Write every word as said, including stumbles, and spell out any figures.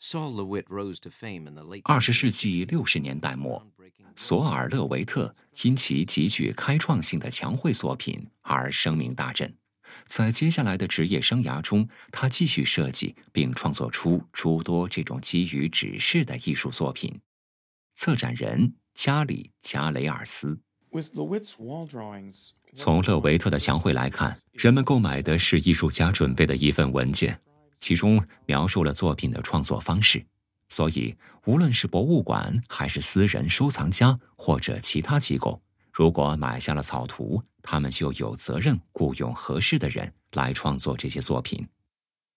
二十世纪六十年代末，索尔勒维特因其极具开创性的墙绘作品而声名大振。在接下来的职业生涯中，他继续设计并创作出诸多这种基于指示的艺术作品。策展人加里·加雷尔斯。从勒维特的墙绘来看，人们购买的是艺术家准备的一份文件，其中描述了作品的创作方式。所以，无论是博物馆，还是私人收藏家或者其他机构，如果买下了草图，他们就有责任雇佣合适的人来创作这些作品。